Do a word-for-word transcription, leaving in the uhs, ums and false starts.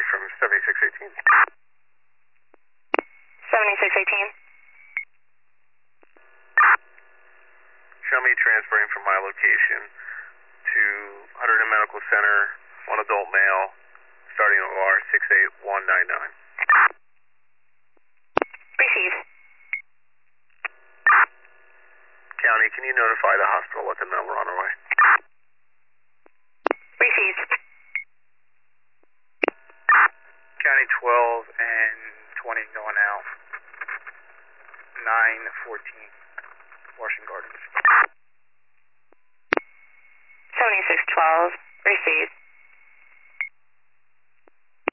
from seventy-six eighteen. seventy-six eighteen. Show me transferring from my location to Hunterdon Medical Center, one adult male, starting O R six eight one nine nine. Receive. County, can you notify the hospital, let them know we're on our way? Receive. County twelve and twenty going out. nine fourteen, Washington Gardens. seventy-six twelve. Receive.